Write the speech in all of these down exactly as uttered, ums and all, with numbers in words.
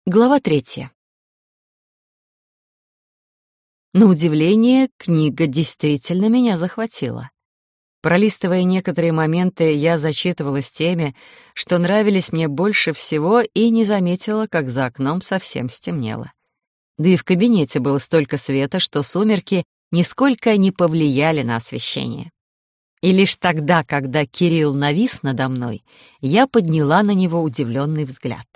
Глава третья. На удивление, книга действительно меня захватила. Пролистывая некоторые моменты, я зачитывалась теми, что нравились мне больше всего, и не заметила, как за окном совсем стемнело. Да и в кабинете было столько света, что сумерки нисколько не повлияли на освещение. И лишь тогда, когда Кирилл навис надо мной, я подняла на него удивленный взгляд.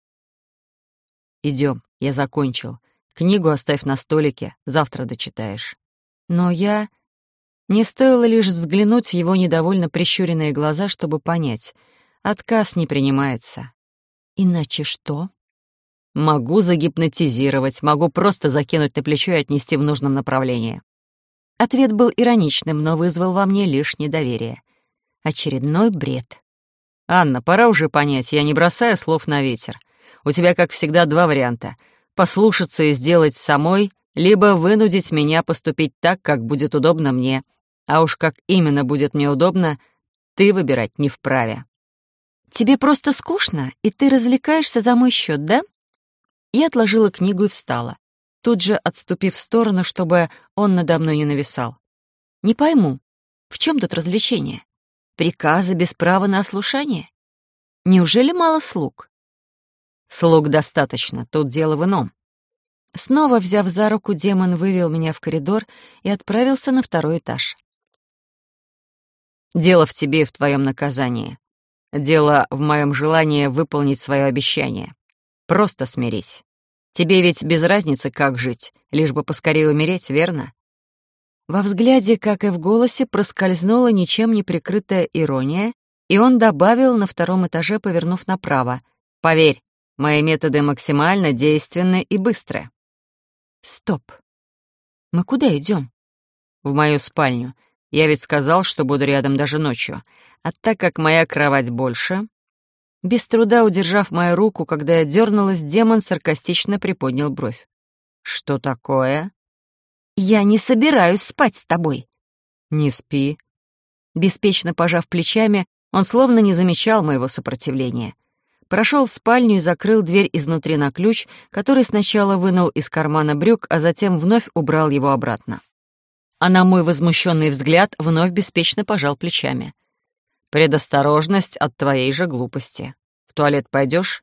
«Идем, я закончил. Книгу оставь на столике, завтра дочитаешь». Но я... Мне стоило лишь взглянуть в его недовольно прищуренные глаза, чтобы понять. Отказ не принимается. Иначе что? Могу загипнотизировать, могу просто закинуть на плечо и отнести в нужном направлении. Ответ был ироничным, но вызвал во мне лишь недоверие. Очередной бред. «Анна, пора уже понять, я не бросаю слов на ветер. У тебя, как всегда, два варианта — послушаться и сделать самой, либо вынудить меня поступить так, как будет удобно мне. А уж как именно будет мне удобно, ты выбирать не вправе». «Тебе просто скучно, и ты развлекаешься за мой счет, да?» Я отложила книгу и встала, тут же отступив в сторону, чтобы он надо мной не нависал. «Не пойму, в чем тут развлечение? Приказы без права на ослушание? Неужели мало слуг?» «Слуг достаточно, тут дело в ином». Снова взяв за руку, демон вывел меня в коридор и отправился на второй этаж. «Дело в тебе и в твоем наказании. Дело в моем желании выполнить свое обещание. Просто смирись. Тебе ведь без разницы, как жить, лишь бы поскорее умереть, верно?» Во взгляде, как и в голосе, проскользнула ничем не прикрытая ирония, и он добавил на втором этаже, повернув направо: «Поверь, мои методы максимально действенны и быстры». «Стоп. Мы куда идем?» «В мою спальню. Я ведь сказал, что буду рядом даже ночью. А так как моя кровать больше...» Без труда удержав мою руку, когда я дернулась, демон саркастично приподнял бровь. «Что такое?» «Я не собираюсь спать с тобой». «Не спи». Беспечно пожав плечами, он словно не замечал моего сопротивления. Прошел в спальню и закрыл дверь изнутри на ключ, который сначала вынул из кармана брюк, а затем вновь убрал его обратно. А на мой возмущенный взгляд вновь беспечно пожал плечами. «Предосторожность от твоей же глупости. В туалет пойдешь?»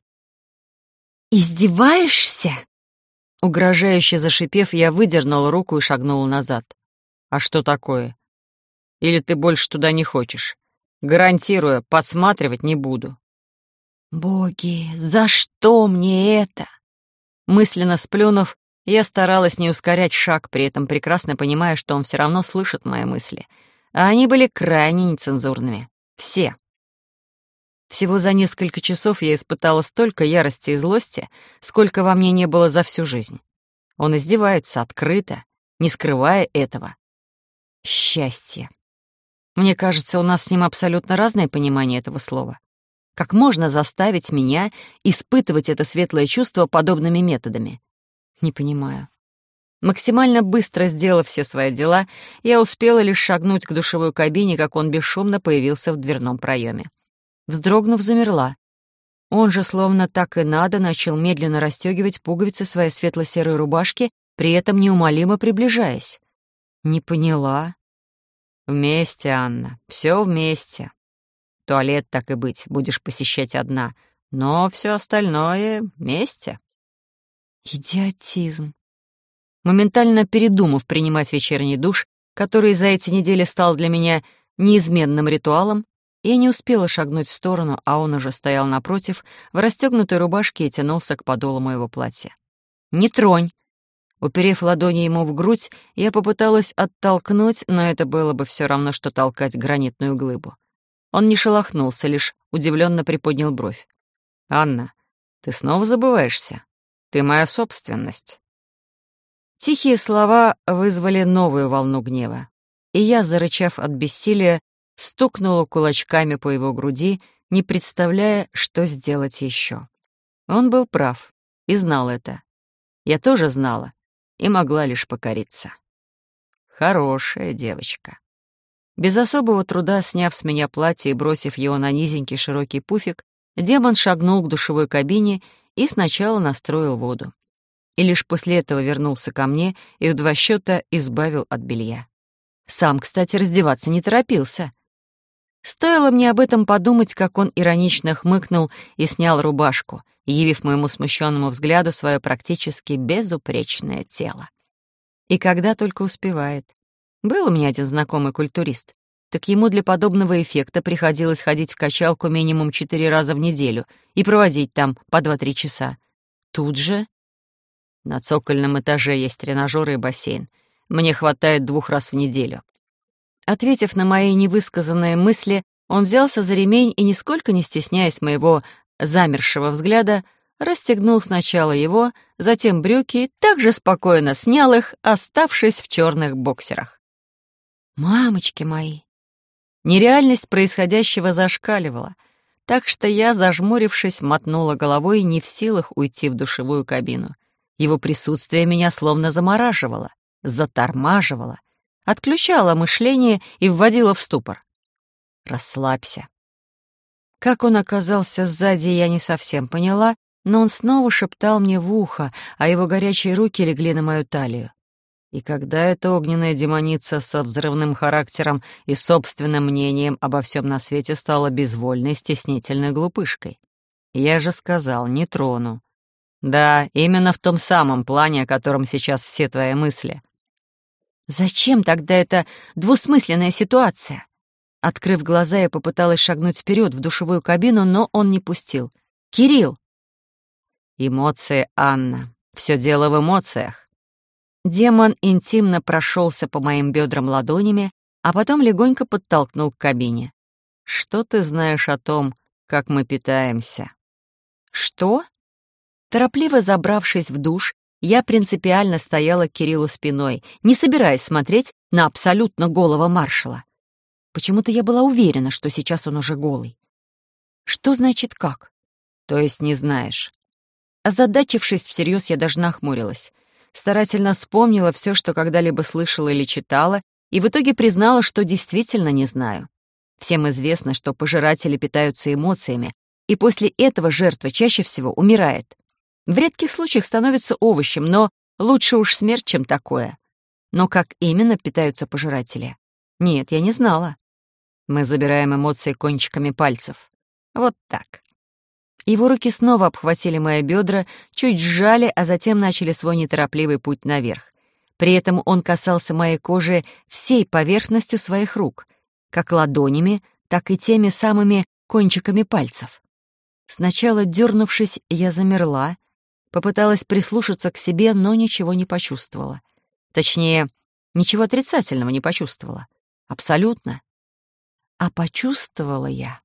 «Издеваешься?» Угрожающе зашипев, я выдернула руку и шагнула назад. «А что такое? Или ты больше туда не хочешь? Гарантирую, подсматривать не буду». «Боги, за что мне это?» Мысленно сплюнув, я старалась не ускорять шаг, при этом прекрасно понимая, что он все равно слышит мои мысли. А они были крайне нецензурными. Все. Всего за несколько часов я испытала столько ярости и злости, сколько во мне не было за всю жизнь. Он издевается открыто, не скрывая этого. Счастье. Мне кажется, у нас с ним абсолютно разное понимание этого слова. Как можно заставить меня испытывать это светлое чувство подобными методами? Не понимаю. Максимально быстро сделав все свои дела, я успела лишь шагнуть к душевой кабине, как он бесшумно появился в дверном проеме. Вздрогнув, замерла. Он же, словно так и надо, начал медленно расстегивать пуговицы своей светло-серой рубашки, при этом неумолимо приближаясь. Не поняла. «Вместе, Анна, все вместе. Туалет, так и быть, будешь посещать одна, но все остальное вместе». Идиотизм. Моментально передумав принимать вечерний душ, который за эти недели стал для меня неизменным ритуалом, я не успела шагнуть в сторону, а он уже стоял напротив, в расстегнутой рубашке и тянулся к подолу моего платья. «Не тронь!» Уперев ладони ему в грудь, я попыталась оттолкнуть, но это было бы все равно, что толкать гранитную глыбу. Он не шелохнулся, лишь удивленно приподнял бровь. «Анна, ты снова забываешься? Ты моя собственность». Тихие слова вызвали новую волну гнева, и я, зарычав от бессилия, стукнула кулачками по его груди, не представляя, что сделать еще. Он был прав и знал это. Я тоже знала и могла лишь покориться. Хорошая девочка. Без особого труда, сняв с меня платье и бросив его на низенький широкий пуфик, демон шагнул к душевой кабине и сначала настроил воду. И лишь после этого вернулся ко мне и в два счета избавил от белья. Сам, кстати, раздеваться не торопился. Стоило мне об этом подумать, как он иронично хмыкнул и снял рубашку, явив моему смущенному взгляду свое практически безупречное тело. И когда только успевает. Был у меня один знакомый культурист, так ему для подобного эффекта приходилось ходить в качалку минимум четыре раза в неделю и проводить там по два-три часа. Тут же на цокольном этаже есть тренажеры и бассейн. Мне хватает двух раз в неделю. Ответив на мои невысказанные мысли, он взялся за ремень и, нисколько не стесняясь моего замершего взгляда, расстегнул сначала его, затем брюки и также спокойно снял их, оставшись в черных боксерах. Мамочки мои! Нереальность происходящего зашкаливала, так что я, зажмурившись, мотнула головой, не в силах уйти в душевую кабину. Его присутствие меня словно замораживало, затормаживало, отключало мышление и вводило в ступор. «Расслабься». Как он оказался сзади, я не совсем поняла, но он снова шептал мне в ухо, а его горячие руки легли на мою талию. И когда эта огненная демоница со взрывным характером и собственным мнением обо всем на свете стала безвольной, стеснительной глупышкой? Я же сказал, не трону. Да, именно в том самом плане, о котором сейчас все твои мысли. Зачем тогда эта двусмысленная ситуация? Открыв глаза, я попыталась шагнуть вперед в душевую кабину, но он не пустил. «Кирилл!» «Эмоции, Анна. Все дело в эмоциях». Демон интимно прошелся по моим бедрам ладонями, а потом легонько подтолкнул к кабине. «Что ты знаешь о том, как мы питаемся?» «Что?» Торопливо забравшись в душ, я принципиально стояла к Кириллу спиной, не собираясь смотреть на абсолютно голого маршала. Почему-то я была уверена, что сейчас он уже голый. Что значит как? То есть не знаешь. Озадачившись всерьез, я даже нахмурилась. Старательно вспомнила все, что когда-либо слышала или читала, и в итоге признала, что действительно не знаю. Всем известно, что пожиратели питаются эмоциями, и после этого жертва чаще всего умирает. В редких случаях становится овощем, но лучше уж смерть, чем такое. Но как именно питаются пожиратели? Нет, я не знала. Мы забираем эмоции кончиками пальцев. Вот так. Его руки снова обхватили мои бедра, чуть сжали, а затем начали свой неторопливый путь наверх. При этом он касался моей кожи всей поверхностью своих рук, как ладонями, так и теми самыми кончиками пальцев. Сначала, дернувшись, я замерла, попыталась прислушаться к себе, но ничего не почувствовала. Точнее, ничего отрицательного не почувствовала. Абсолютно. А почувствовала я.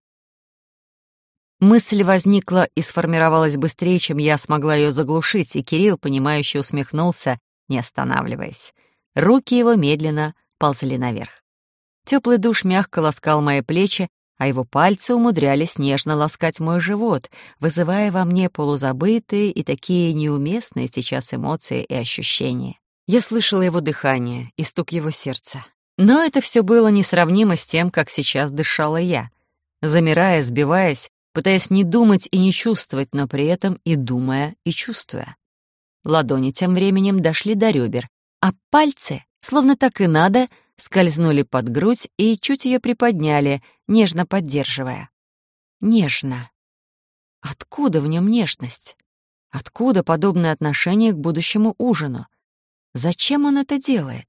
Мысль возникла и сформировалась быстрее, чем я смогла ее заглушить, и Кирилл, понимающе усмехнулся, не останавливаясь. Руки его медленно ползли наверх. Теплый душ мягко ласкал мои плечи, а его пальцы умудрялись нежно ласкать мой живот, вызывая во мне полузабытые и такие неуместные сейчас эмоции и ощущения. Я слышала его дыхание и стук его сердца. Но это все было несравнимо с тем, как сейчас дышала я, замирая, сбиваясь, пытаясь не думать и не чувствовать, но при этом и думая, и чувствуя. Ладони тем временем дошли до ребер, а пальцы, словно так и надо, скользнули под грудь и чуть ее приподняли, нежно поддерживая. Нежно. Откуда в нем нежность? Откуда подобное отношение к будущему ужину? Зачем он это делает?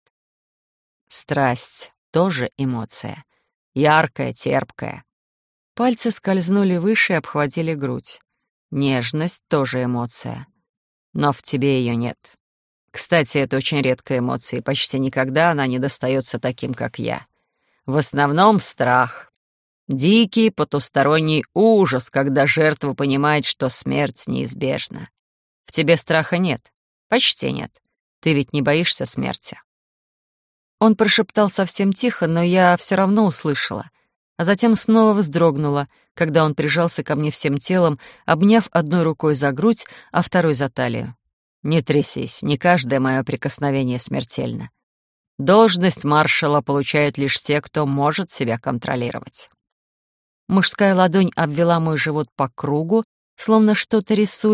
Страсть — тоже эмоция. Яркая, терпкая. Пальцы скользнули выше и обхватили грудь. Нежность — тоже эмоция. Но в тебе ее нет. Кстати, это очень редкая эмоция, и почти никогда она не достается таким, как я. В основном страх. Дикий потусторонний ужас, когда жертва понимает, что смерть неизбежна. В тебе страха нет. Почти нет. Ты ведь не боишься смерти. Он прошептал совсем тихо, но я все равно услышала. А затем снова вздрогнула, когда он прижался ко мне всем телом, обняв одной рукой за грудь, а второй за талию. «Не трясись, не каждое мое прикосновение смертельно. Должность маршала получают лишь те, кто может себя контролировать». Мужская ладонь обвела мой живот по кругу, словно что-то рисуя,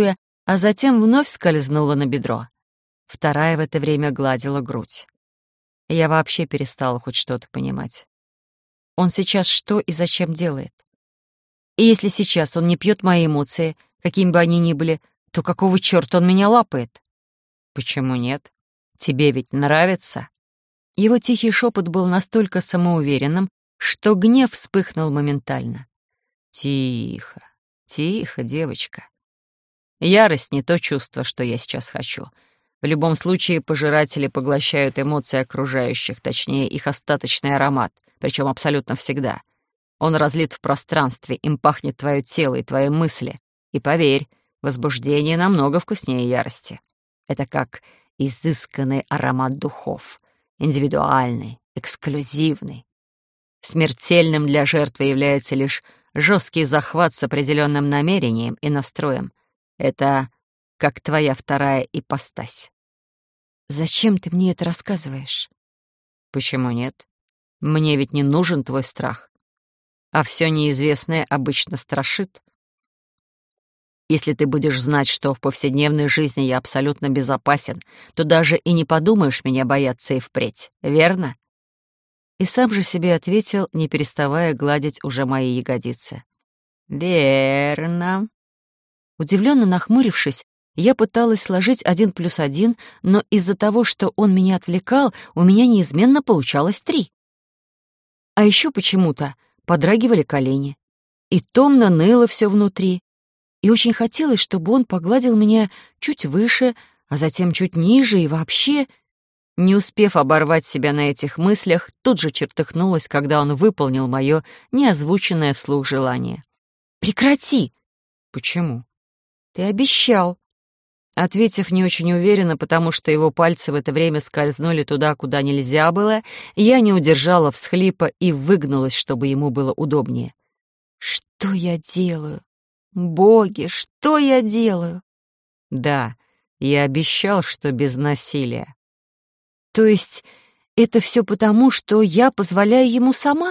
а затем вновь скользнула на бедро. Вторая в это время гладила грудь. Я вообще перестала хоть что-то понимать. Он сейчас что и зачем делает? И если сейчас он не пьет мои эмоции, какими бы они ни были, то какого чёрта он меня лапает? Почему нет? Тебе ведь нравится? Его тихий шепот был настолько самоуверенным, что гнев вспыхнул моментально. Тихо, тихо, девочка. Ярость не то чувство, что я сейчас хочу. В любом случае, пожиратели поглощают эмоции окружающих, точнее, их остаточный аромат, причем абсолютно всегда. Он разлит в пространстве, им пахнет твое тело и твои мысли. И поверь, возбуждение намного вкуснее ярости. Это как изысканный аромат духов, индивидуальный, эксклюзивный. Смертельным для жертвы является лишь жесткий захват с определенным намерением и настроем. Это как твоя вторая ипостась. Зачем ты мне это рассказываешь? Почему нет? Мне ведь не нужен твой страх. А все неизвестное обычно страшит. Если ты будешь знать, что в повседневной жизни я абсолютно безопасен, то даже и не подумаешь меня бояться и впредь, верно? И сам же себе ответил, не переставая гладить уже мои ягодицы. Верно. Удивленно нахмурившись, я пыталась сложить один плюс один, но из-за того, что он меня отвлекал, у меня неизменно получалось три. А еще почему-то подрагивали колени, и томно ныло все внутри, и очень хотелось, чтобы он погладил меня чуть выше, а затем чуть ниже и вообще... Не успев оборвать себя на этих мыслях, тут же чертыхнулась, когда он выполнил мое неозвученное вслух желание. «Прекрати!» «Почему?» «Ты обещал!» Ответив не очень уверенно, потому что его пальцы в это время скользнули туда, куда нельзя было, я не удержала всхлипа и выгнулась, чтобы ему было удобнее. «Что я делаю? Боги, что я делаю?» «Да, я обещал, что без насилия». «То есть это все потому, что я позволяю ему сама?»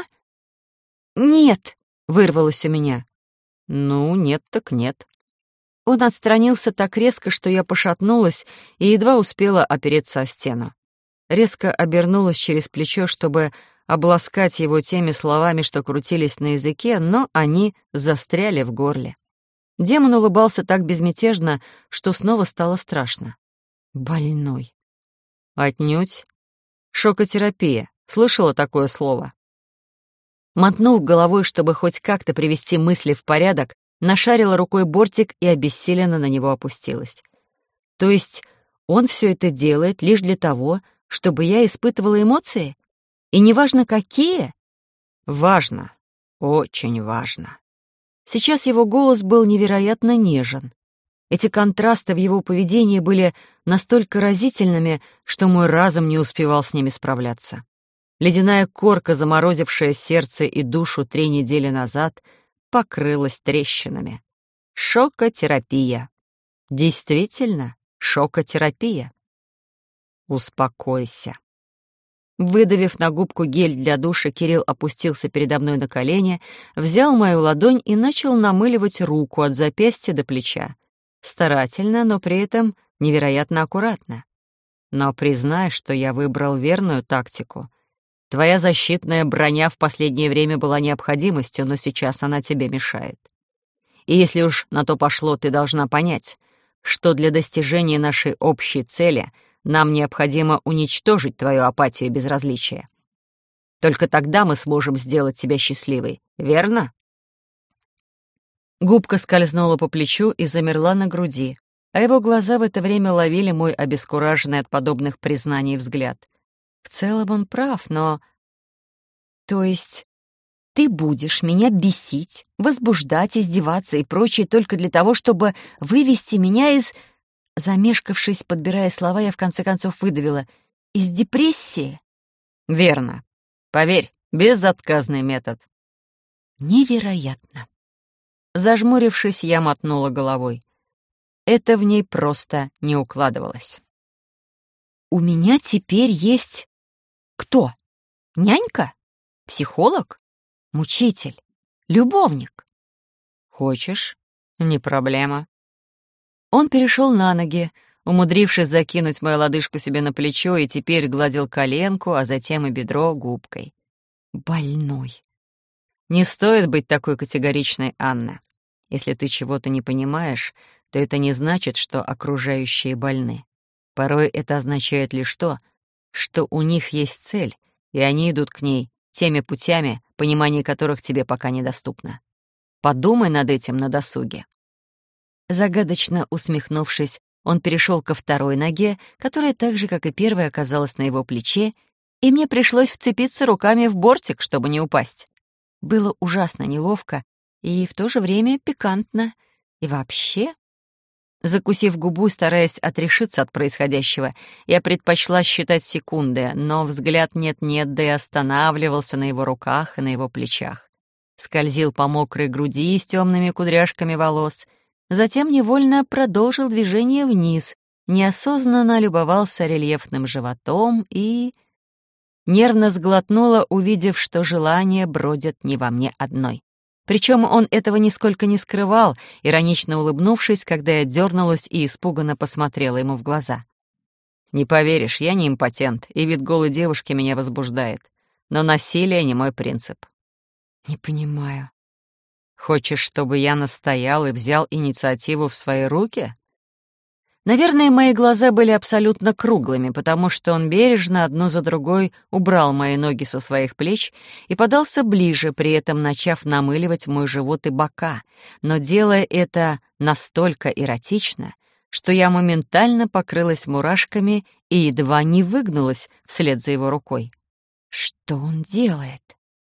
«Нет», — вырвалось у меня. «Ну, нет так нет». Он отстранился так резко, что я пошатнулась и едва успела опереться о стену. Резко обернулась через плечо, чтобы обласкать его теми словами, что крутились на языке, но они застряли в горле. Демон улыбался так безмятежно, что снова стало страшно. Больной. Отнюдь. Шокотерапия. Слышала такое слово? Мотнув головой, чтобы хоть как-то привести мысли в порядок, нашарила рукой бортик и обессиленно на него опустилась. То есть он все это делает лишь для того, чтобы я испытывала эмоции? И неважно какие? Важно. Очень важно. Сейчас его голос был невероятно нежен. Эти контрасты в его поведении были настолько разительными, что мой разум не успевал с ними справляться. Ледяная корка, заморозившая сердце и душу три недели назад, покрылась трещинами. Шокотерапия. Действительно, шокотерапия. Успокойся. Выдавив на губку гель для душа, Кирилл опустился передо мной на колени, взял мою ладонь и начал намыливать руку от запястья до плеча. Старательно, но при этом невероятно аккуратно. Но признай, что я выбрал верную тактику. Твоя защитная броня в последнее время была необходимостью, но сейчас она тебе мешает. И если уж на то пошло, ты должна понять, что для достижения нашей общей цели нам необходимо уничтожить твою апатию и безразличие. Только тогда мы сможем сделать тебя счастливой, верно? Губка скользнула по плечу и замерла на груди, а его глаза в это время ловили мой обескураженный от подобных признаний взгляд. В целом он прав, но... То есть ты будешь меня бесить, возбуждать, издеваться и прочее только для того, чтобы вывести меня из... Замешкавшись, подбирая слова, я в конце концов выдавила. Из депрессии? Верно. Поверь, безотказный метод. Невероятно. Зажмурившись, я мотнула головой. Это в ней просто не укладывалось. У меня теперь есть... Кто? Нянька? Психолог? Мучитель? Любовник? Хочешь? Не проблема. Он перешел на ноги, умудрившись закинуть мою лодыжку себе на плечо, и теперь гладил коленку, а затем и бедро губкой. Больной. Не стоит быть такой категоричной, Анна. Если ты чего-то не понимаешь, то это не значит, что окружающие больны. Порой это означает лишь то, что у них есть цель, и они идут к ней теми путями, понимание которых тебе пока недоступно. Подумай над этим на досуге. Загадочно усмехнувшись, он перешел ко второй ноге, которая так же, как и первая, оказалась на его плече, и мне пришлось вцепиться руками в бортик, чтобы не упасть. Было ужасно неловко и в то же время пикантно. И вообще... Закусив губу, стараясь отрешиться от происходящего, я предпочла считать секунды, но взгляд нет-нет, да и останавливался на его руках и на его плечах. Скользил по мокрой груди с темными кудряшками волос, затем невольно продолжил движение вниз, неосознанно любовался рельефным животом и... Нервно сглотнула, увидев, что желания бродят не во мне одной. Причем он этого нисколько не скрывал, иронично улыбнувшись, когда я дернулась и испуганно посмотрела ему в глаза. «Не поверишь, я не импотент, и вид голой девушки меня возбуждает. Но насилие не мой принцип». «Не понимаю». «Хочешь, чтобы я настоял и взял инициативу в свои руки?» Наверное, мои глаза были абсолютно круглыми, потому что он бережно одну за другой убрал мои ноги со своих плеч и подался ближе, при этом начав намыливать мой живот и бока, но делая это настолько эротично, что я моментально покрылась мурашками и едва не выгнулась вслед за его рукой. Что он делает?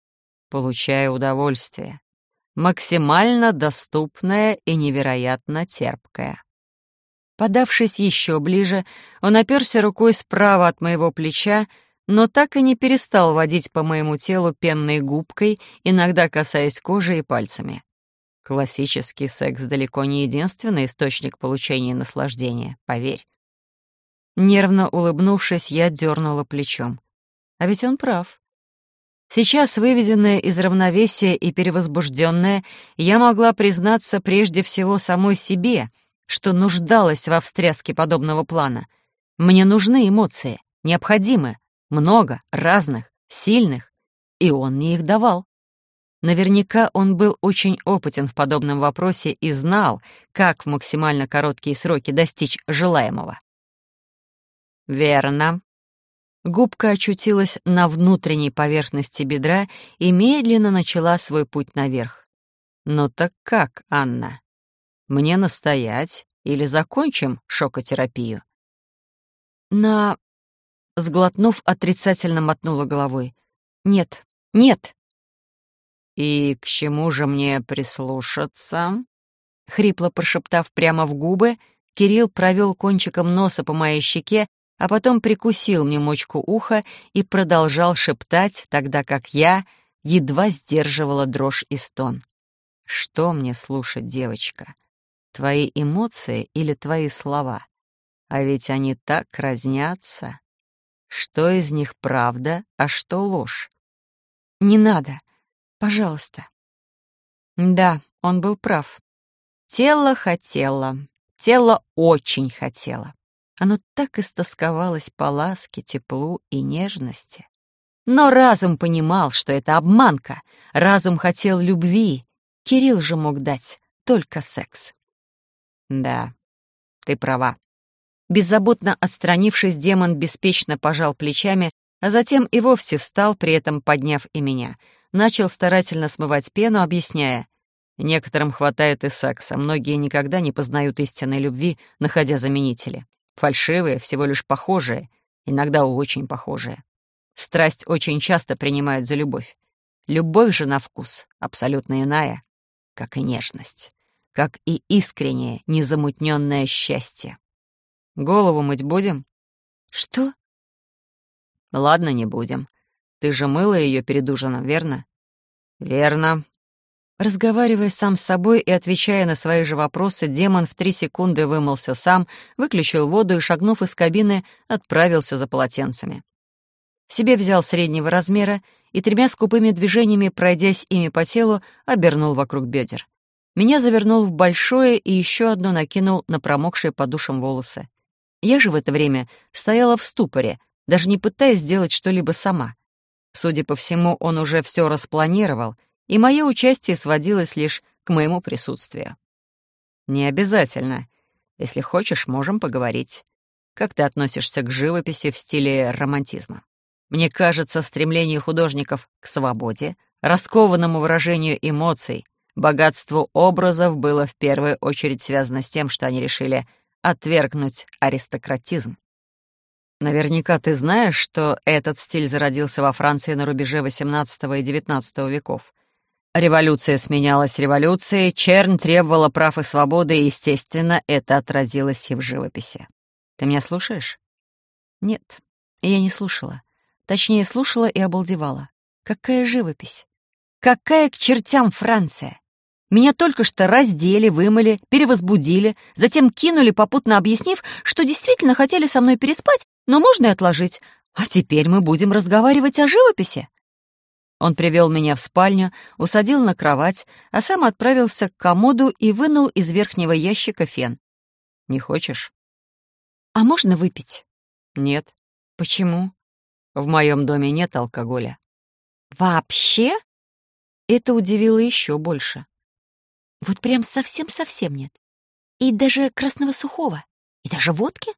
Получаю удовольствие. Максимально доступное и невероятно терпкое. Подавшись еще ближе, он оперся рукой справа от моего плеча, но так и не перестал водить по моему телу пенной губкой, иногда касаясь кожи и пальцами. Классический секс далеко не единственный источник получения наслаждения, поверь. Нервно улыбнувшись, я дернула плечом. А ведь он прав. Сейчас, выведенная из равновесия и перевозбужденная, я могла признаться прежде всего самой себе — что нуждалась во встряске подобного плана. Мне нужны эмоции, необходимы, много, разных, сильных, и он мне их давал. Наверняка он был очень опытен в подобном вопросе и знал, как в максимально короткие сроки достичь желаемого. Верно. Губка очутилась на внутренней поверхности бедра и медленно начала свой путь наверх. «Ну так как, Анна? Мне настоять или закончим шокотерапию?» На... Сглотнув, отрицательно мотнула головой. «Нет, нет!» «И к чему же мне прислушаться?» Хрипло прошептав прямо в губы, Кирилл провел кончиком носа по моей щеке, а потом прикусил мне мочку уха и продолжал шептать, тогда как я едва сдерживала дрожь и стон. «Что мне слушать, девочка? Твои эмоции или твои слова? А ведь они так разнятся. Что из них правда, а что ложь?» «Не надо. Пожалуйста». Да, он был прав. Тело хотело. Тело очень хотело. Оно так истосковалось по ласке, теплу и нежности. Но разум понимал, что это обманка. Разум хотел любви. Кирилл же мог дать только секс. Да, ты права. Беззаботно отстранившись, демон беспечно пожал плечами, а затем и вовсе встал, при этом подняв и меня. Начал старательно смывать пену, объясняя: некоторым хватает и секса, многие никогда не познают истинной любви, находя заменители. Фальшивые, всего лишь похожие, иногда очень похожие. Страсть очень часто принимают за любовь. Любовь же на вкус абсолютно иная, как и нежность, как и искреннее, незамутненное счастье. Голову мыть будем? Что? Ладно, не будем. Ты же мыла ее перед ужином, верно? Верно. Разговаривая сам с собой и отвечая на свои же вопросы, демон в три секунды вымылся сам, выключил воду и, шагнув из кабины, отправился за полотенцами. Себе взял среднего размера и тремя скупыми движениями, пройдясь ими по телу, обернул вокруг бедер. Меня завернул в большое и еще одно накинул на промокшие под душем волосы. Я же в это время стояла в ступоре, даже не пытаясь сделать что-либо сама. Судя по всему, он уже все распланировал, и мое участие сводилось лишь к моему присутствию. «Не обязательно. Если хочешь, можем поговорить. Как ты относишься к живописи в стиле романтизма? Мне кажется, стремление художников к свободе, раскованному выражению эмоций, богатству образов было в первую очередь связано с тем, что они решили отвергнуть аристократизм. Наверняка ты знаешь, что этот стиль зародился во Франции на рубеже восемнадцатого и девятнадцатого веков. Революция сменялась революцией, чернь требовала прав и свободы, и, естественно, это отразилось и в живописи. Ты меня слушаешь? Нет, я не слушала. Точнее, слушала и обалдевала. Какая живопись? Какая к чертям Франция? Меня только что раздели, вымыли, перевозбудили, затем кинули, попутно объяснив, что действительно хотели со мной переспать, но можно и отложить. А теперь мы будем разговаривать о живописи. Он привел меня в спальню, усадил на кровать, а сам отправился к комоду и вынул из верхнего ящика фен. «Не хочешь?» «А можно выпить?» «Нет». «Почему?» «В моем доме нет алкоголя». «Вообще?» Это удивило еще больше. «Вот прям совсем-совсем нет. И даже красного сухого, и даже водки?»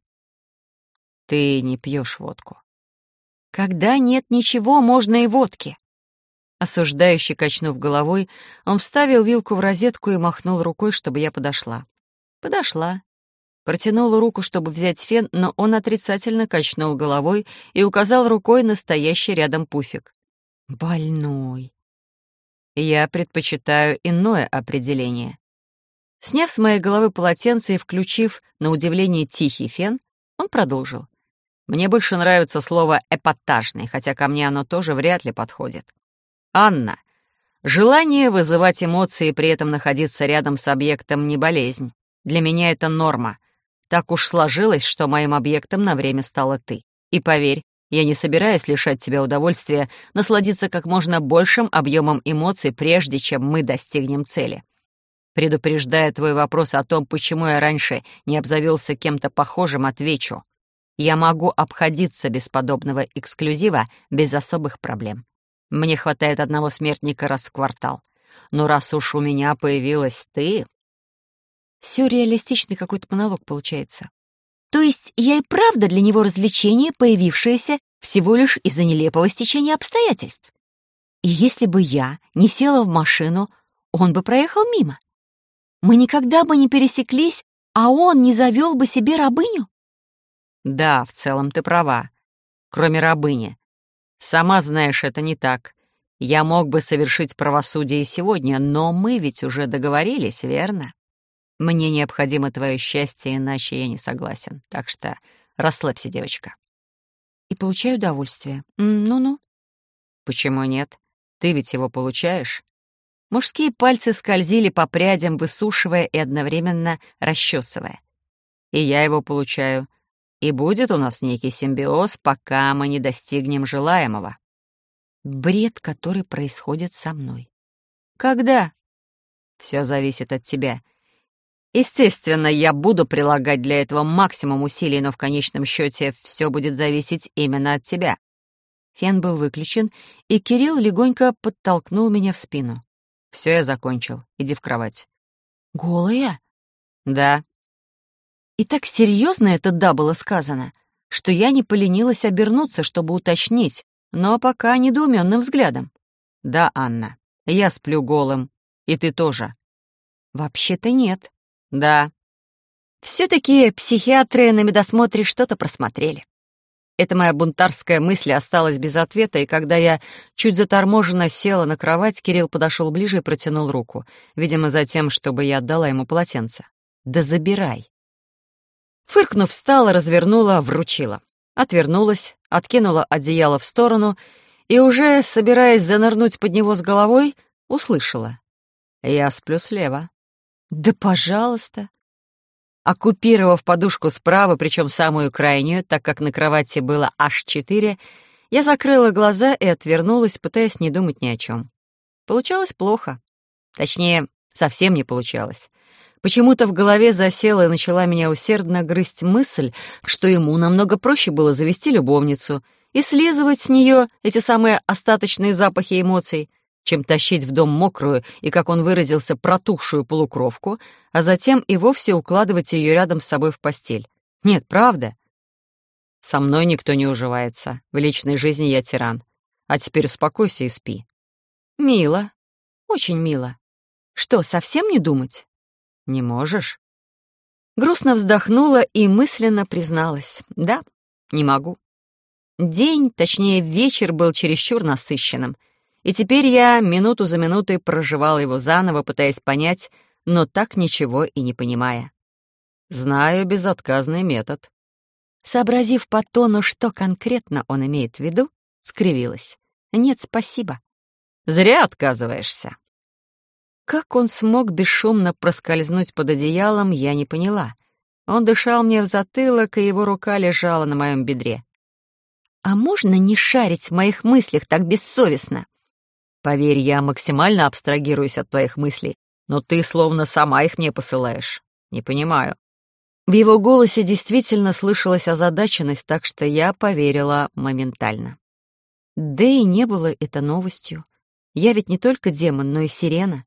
«Ты не пьешь водку». «Когда нет ничего, можно и водки». Осуждающе качнув головой, он вставил вилку в розетку и махнул рукой, чтобы я подошла. Подошла. Протянула руку, чтобы взять фен, но он отрицательно качнул головой и указал рукой на стоящий рядом пуфик. «Больной». Я предпочитаю иное определение. Сняв с моей головы полотенце и включив, на удивление, тихий фен, он продолжил. Мне больше нравится слово «эпатажный», хотя ко мне оно тоже вряд ли подходит. Анна, желание вызывать эмоции и при этом находиться рядом с объектом не болезнь. Для меня это норма. Так уж сложилось, что моим объектом на время стала ты. И поверь, я не собираюсь лишать тебя удовольствия насладиться как можно большим объемом эмоций, прежде чем мы достигнем цели. Предупреждая твой вопрос о том, почему я раньше не обзавелся кем-то похожим, отвечу. Я могу обходиться без подобного эксклюзива без особых проблем. Мне хватает одного смертника раз в квартал. Но раз уж у меня появилась ты... Сюрреалистичный какой-то монолог получается. То есть я и правда для него развлечение, появившееся всего лишь из-за нелепого стечения обстоятельств. И если бы я не села в машину, он бы проехал мимо. Мы никогда бы не пересеклись, а он не завел бы себе рабыню? Да, в целом ты права. Кроме рабыни. Сама знаешь, это не так. Я мог бы совершить правосудие сегодня, но мы ведь уже договорились, верно? Мне необходимо твое счастье, иначе я не согласен. Так что расслабься, девочка. И получаю удовольствие. М, Ну-ну. Почему нет? Ты ведь его получаешь? Мужские пальцы скользили по прядям, высушивая и одновременно расчесывая. И я его получаю. И будет у нас некий симбиоз, пока мы не достигнем желаемого. Бред, который происходит со мной. Когда? Все зависит от тебя. Естественно, я буду прилагать для этого максимум усилий, но в конечном счете все будет зависеть именно от тебя. Фен был выключен, и Кирилл легонько подтолкнул меня в спину. Все, я закончил. Иди в кровать. Голая? Да. И так серьезно это «да» было сказано, что я не поленилась обернуться, чтобы уточнить, но пока недоуменным взглядом. «Да, Анна, я сплю голым. И ты тоже». «Вообще-то нет». «Да». Все-таки психиатры на медосмотре что-то просмотрели. Эта моя бунтарская мысль осталась без ответа, и когда я чуть заторможенно села на кровать, Кирилл подошел ближе и протянул руку, видимо, за тем, чтобы я отдала ему полотенце. «Да забирай». Фыркнув, встала, развернула, вручила. Отвернулась, откинула одеяло в сторону и, уже собираясь занырнуть под него с головой, услышала. «Я сплю слева». «Да пожалуйста». Оккупировав подушку справа, причем самую крайнюю, так как на кровати было аж четыре, я закрыла глаза и отвернулась, пытаясь не думать ни о чем. Получалось плохо. Точнее, Совсем не получалось. Почему-то в голове засела и начала меня усердно грызть мысль, что ему намного проще было завести любовницу и слизывать с нее эти самые остаточные запахи эмоций, чем тащить в дом мокрую и, как он выразился, протухшую полукровку, а затем и вовсе укладывать ее рядом с собой в постель. Нет, правда. Со мной никто не уживается. В личной жизни я тиран. А теперь успокойся и спи. Мило. Очень мило. Что, совсем не думать? Не можешь? Грустно вздохнула и мысленно призналась. Да, не могу. День, точнее вечер, был чересчур насыщенным. И теперь я минуту за минутой проживала его заново, пытаясь понять, но так ничего и не понимая. Знаю безотказный метод. Сообразив по тону, что конкретно он имеет в виду, скривилась. Нет, спасибо. Зря отказываешься. Как он смог бесшумно проскользнуть под одеялом, я не поняла. Он дышал мне в затылок, и его рука лежала на моем бедре. «А можно не шарить в моих мыслях так бессовестно?» «Поверь, я максимально абстрагируюсь от твоих мыслей, но ты словно сама их мне посылаешь. Не понимаю». В его голосе действительно слышалась озадаченность, так что я поверила моментально. Да и не было это новостью. Я ведь не только демон, но и сирена.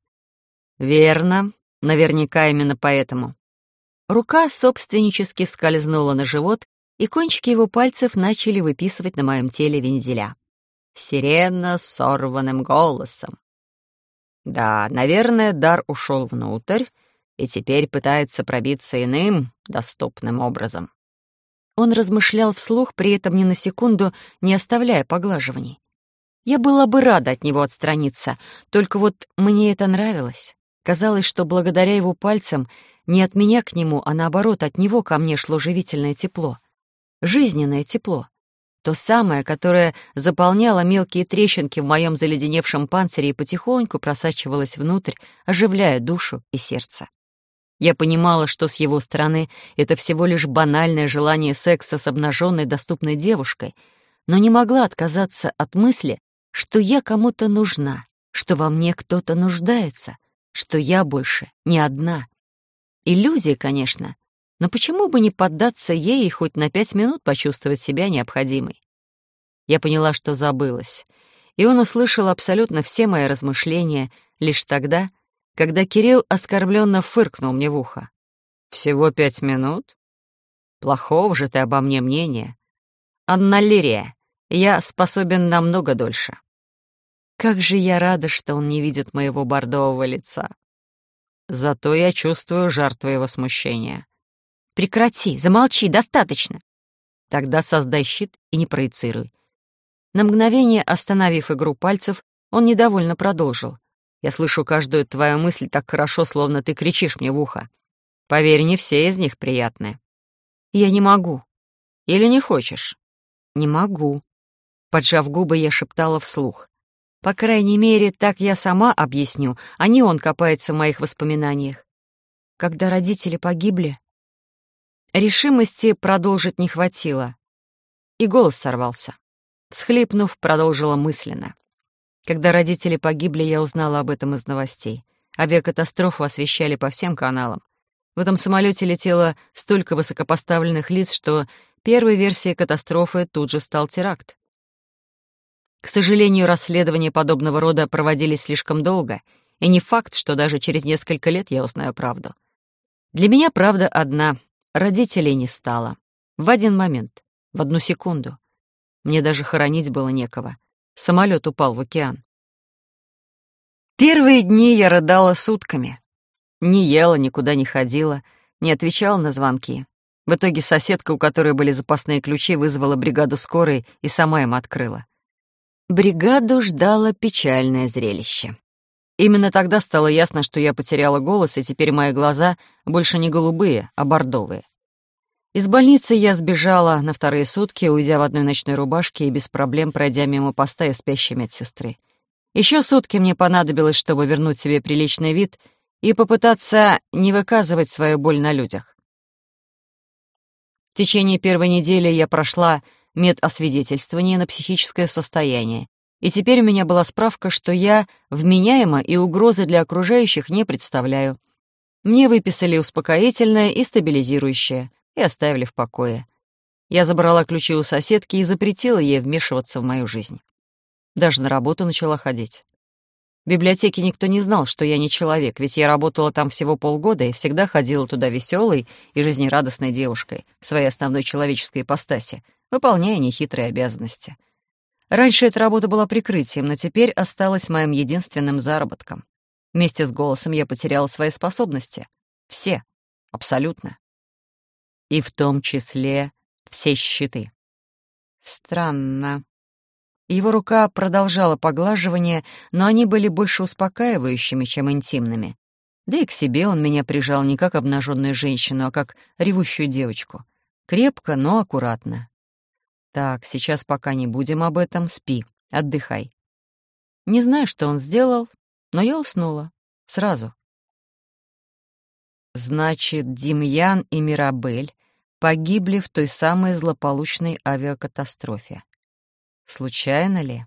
Верно, наверняка именно поэтому. Рука собственнически скользнула на живот, и кончики его пальцев начали выписывать на моем теле вензеля. Сирена с сорванным голосом. Да, наверное, дар ушел внутрь, и теперь пытается пробиться иным, доступным образом. Он размышлял вслух, при этом ни на секунду не оставляя поглаживаний. Я была бы рада от него отстраниться, только вот мне это нравилось. Казалось, что благодаря его пальцам не от меня к нему, а наоборот, от него ко мне шло живительное тепло. Жизненное тепло. То самое, которое заполняло мелкие трещинки в моем заледеневшем панцире и потихоньку просачивалось внутрь, оживляя душу и сердце. Я понимала, что с его стороны это всего лишь банальное желание секса с обнаженной доступной девушкой, но не могла отказаться от мысли, что я кому-то нужна, что во мне кто-то нуждается, что я больше не одна. Иллюзия, конечно, но почему бы не поддаться ей и хоть на пять минут почувствовать себя необходимой? Я поняла, что забылась, и он услышал абсолютно все мои размышления лишь тогда, когда Кирилл оскорбленно фыркнул мне в ухо. «Всего пять минут? Плохого же ты обо мне мнения. Анна-Лирия, я способен намного дольше». Как же я рада, что он не видит моего бордового лица. Зато я чувствую жар твоего смущения. Прекрати, замолчи, достаточно. Тогда создай щит и не проецируй. На мгновение, остановив игру пальцев, он недовольно продолжил. Я слышу каждую твою мысль так хорошо, словно ты кричишь мне в ухо. Поверь, не все из них приятны. Я не могу. Или не хочешь? Не могу. Поджав губы, я шептала вслух. По крайней мере, так я сама объясню, а не он копается в моих воспоминаниях. Когда родители погибли, решимости продолжить не хватило, и голос сорвался. Всхлипнув, продолжила мысленно. Когда родители погибли, я узнала об этом из новостей. Авиакатастрофу освещали по всем каналам. В этом самолете летело столько высокопоставленных лиц, что первой версией катастрофы тут же стал теракт. К сожалению, расследования подобного рода проводились слишком долго, и не факт, что даже через несколько лет я узнаю правду. Для меня правда одна — родителей не стало. В один момент, в одну секунду. Мне даже хоронить было некого. Самолет упал в океан. Первые дни я рыдала сутками. Не ела, никуда не ходила, не отвечала на звонки. В итоге соседка, у которой были запасные ключи, вызвала бригаду скорой и сама им открыла. Бригаду ждало печальное зрелище. Именно тогда стало ясно, что я потеряла голос, и теперь мои глаза больше не голубые, а бордовые. Из больницы я сбежала на вторые сутки, уйдя в одной ночной рубашке и без проблем пройдя мимо поста и спящей медсестры. Еще сутки мне понадобилось, чтобы вернуть себе приличный вид и попытаться не выказывать свою боль на людях. В течение первой недели я прошла медосвидетельствование на психическое состояние И теперь у меня была справка, что я вменяема и угрозы для окружающих не представляю. Мне выписали успокоительное и стабилизирующее и оставили в покое. Я забрала ключи у соседки и запретила ей вмешиваться в мою жизнь. Даже на работу начала ходить. В библиотеке никто не знал, что я не человек, ведь я работала там всего полгода и всегда ходила туда веселой и жизнерадостной девушкой в своей основной человеческой ипостаси, выполняя нехитрые обязанности. Раньше эта работа была прикрытием, но теперь осталась моим единственным заработком. Вместе с голосом я потеряла свои способности. Все. Абсолютно. И в том числе все щиты. Странно. Его рука продолжала поглаживание, но они были больше успокаивающими, чем интимными. Да и к себе он меня прижал не как обнаженную женщину, а как ревущую девочку. Крепко, но аккуратно. Так, сейчас пока не будем об этом, спи, отдыхай. Не знаю, что он сделал, но я уснула. Сразу. Значит, Демьян и Мирабель погибли в той самой злополучной авиакатастрофе. Случайно ли?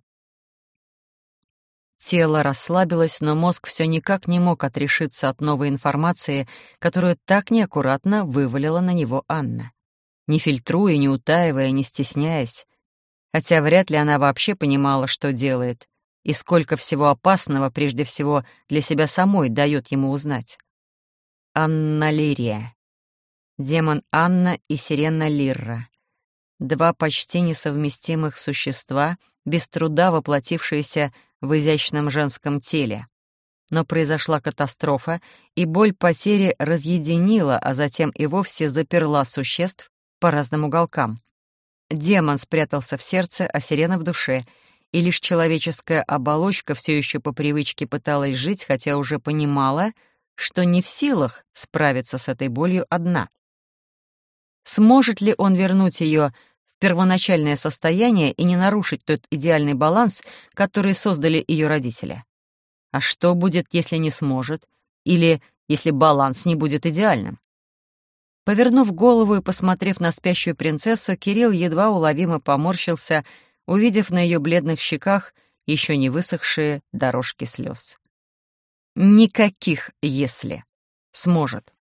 Тело расслабилось, но мозг все никак не мог отрешиться от новой информации, которую так неаккуратно вывалила на него Анна. Не фильтруя, не утаивая, не стесняясь. Хотя вряд ли она вообще понимала, что делает, и сколько всего опасного, прежде всего, для себя самой дает ему узнать. Анна Лирия. Демон Анна и Сирена Лирра. Два почти несовместимых существа, без труда воплотившиеся в изящном женском теле. Но произошла катастрофа, и боль потери разъединила, а затем и вовсе заперла существ по разным уголкам. Демон спрятался в сердце, а сирена в душе, и лишь человеческая оболочка все еще по привычке пыталась жить, хотя уже понимала, что не в силах справиться с этой болью одна. Сможет ли он вернуть ее в первоначальное состояние и не нарушить тот идеальный баланс, который создали ее родители? А что будет, если не сможет? Или если баланс не будет идеальным? Повернув голову и посмотрев на спящую принцессу, Кирилл едва уловимо поморщился, увидев на ее бледных щеках еще не высохшие дорожки слез. Никаких «если». Сможет.